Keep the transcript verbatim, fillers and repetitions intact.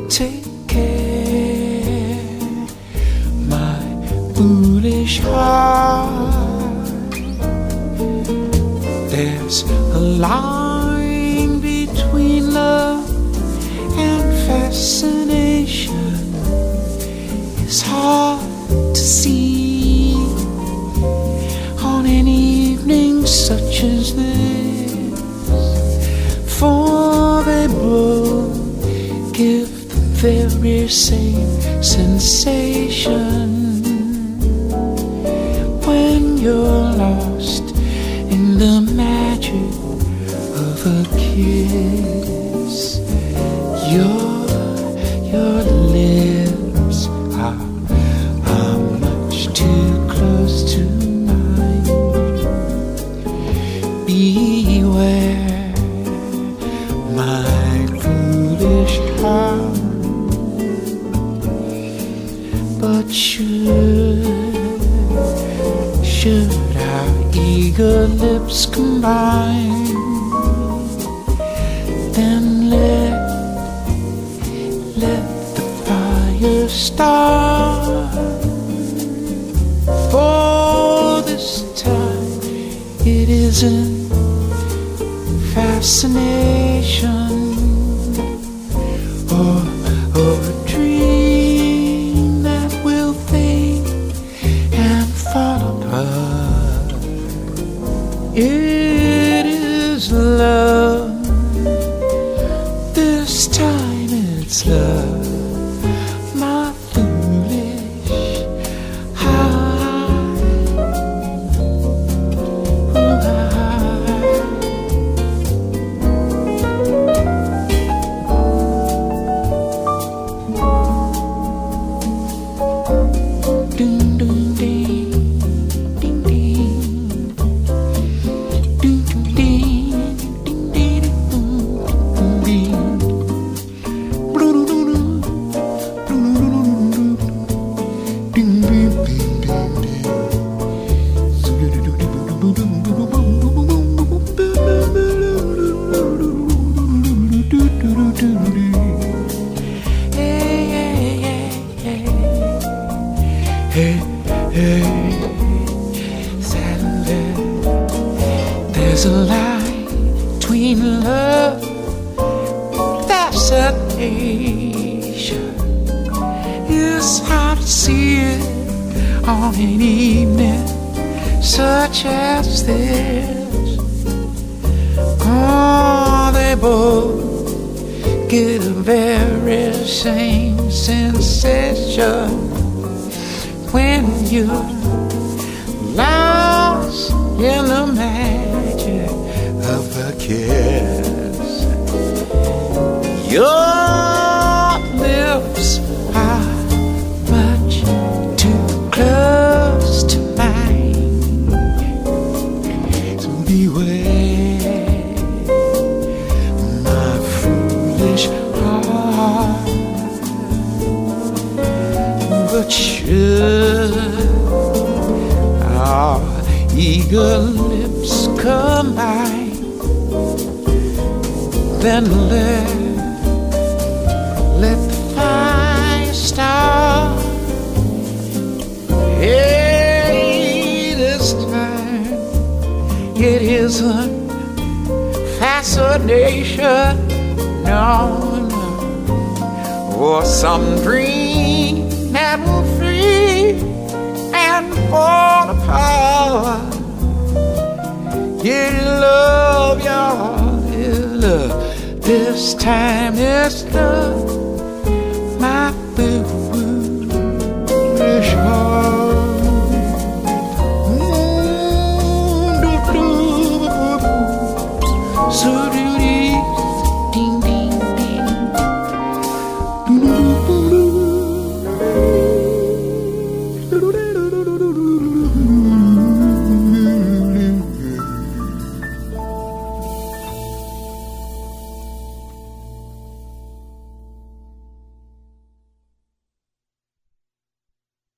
take care, my foolish heart. There's a line between love and fascination. It's hard to see on an evening such as this, for they both give the very same sensation when you're lost in the magic of a kiss. Your, your lips are, are much too close to mine. Beware, my foolish heart. But should, should our eager lips combine, then let, let the fire start. For this time it isn't fascination or, or a dream that will fade and fall apart. It is love. This time it's love, my foolish heart. Ooh, Ding, ding, ding, ding, ding. Ding, ding, ding, ding, ding, ding, ding. Blue-doo-doo-doo, blue-doo-doo-doo-doo. Ding, ding, ding, ding, ding. Hey, hey, hey, hey. Hey, hey, Saturday. There's a line between love and fascination. It's hard to see it on an evening such as this. Oh, they both get the very same sensation when you're lost in the magic of a kiss. Your lips are much too close to mine. So beware, my foolish heart. But should our eager lips combine, then let, let the fire start. Hey, this time it isn't fascination, no, no, or some dream that will flee and fall apart. Yeah, love, y'all, yeah, love. This time it's love.